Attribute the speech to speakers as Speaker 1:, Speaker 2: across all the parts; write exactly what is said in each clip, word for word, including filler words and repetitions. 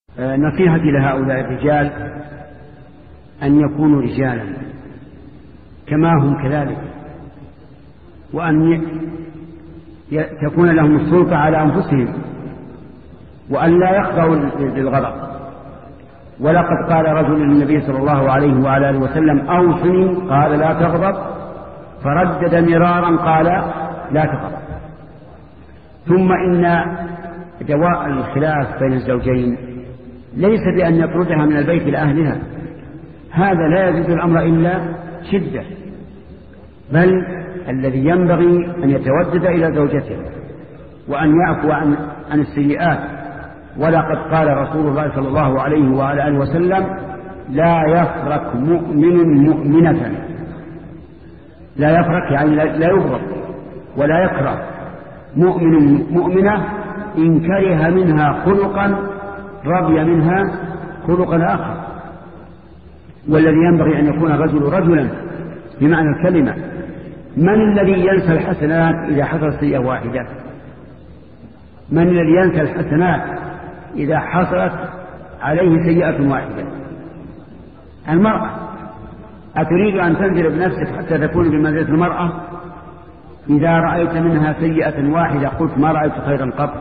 Speaker 1: نصيحتي لهؤلاء الرجال أن يكونوا رجالا كما هم كذلك، وأن تكون لهم السلطة على أنفسهم، وأن لا يخضعوا للغضب. ولقد قال رجل للنبي صلى الله عليه وعلى آله وسلم: أوصني، قال: لا تغضب، فردد مرارا قال: لا تغضب. ثم إن دواء الخلاف بين الزوجين ليس بأن يطردها من البيت لأهلها، هذا لا يزيد الأمر إلا شدة، بل الذي ينبغي أن يتودد إلى زوجته وأن يعفو عن, عن السيئات. ولقد قال رسول الله صلى الله عليه وعلى آله وسلم: لا يفرك مؤمن مؤمنة، لا يفرك يعني لا يبغض ولا يكره مؤمن مؤمنة إن كره منها خلقا رضي منها خلقا آخر. والذي ينبغي أن يكون الرجل رجلا بمعنى الكلمة. من الذي ينسى الحسنات إذا حصلت سيئة واحدة؟ من الذي ينسى الحسنات إذا حصلت عليه سيئة واحدة؟ المرأة. أتريد أن تنزل بنفسك حتى تكون بمنزلة المرأة؟ إذا رأيت منها سيئة واحدة قلت ما رأيت خيرا قط.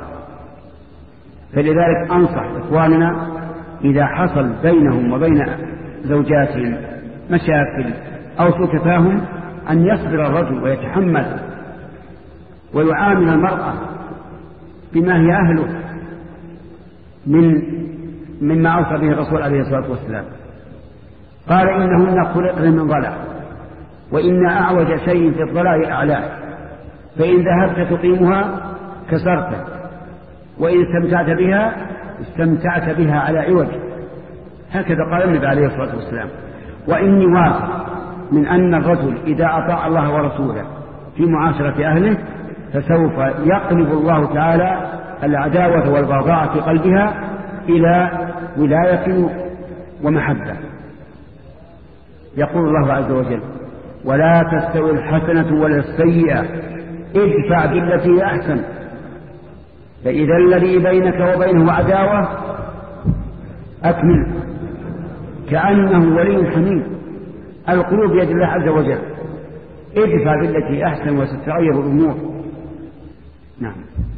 Speaker 1: فلذلك أنصح إخواننا إذا حصل بينهم وبين زوجاتهم مشاكل أو سوء تفاهم أن يصبر الرجل ويتحمل ويعامل المرأة بما هي أهله من مما أوصى به الرسول عليه الصلاة والسلام. قال: إنهن خلقن من ضلع، وإن أعوج شيء في الضلع أعلاه، فإن ذهبت تقيمها كسرته، وإن استمتعت بها استمتعت بها على عوج. هكذا قال النبي عليه الصلاة والسلام. وإني واثق من أن الرجل إذا أطاع الله ورسوله في معاشرة أهله فسوف يقلب الله تعالى العداوة والبغضاء في قلبها إلى ولاية ومحبة. يقول الله عز وجل: ولا تستوي الحسنة ولا السيئة، ادفع بالتي هي أحسن، فإذا الذي بينك وبينه عداوة أكمل كأنه ولي حميم. القلوب بيد الله عز وجل، ادفع بالتي أحسن وستتغير الأمور. نعم.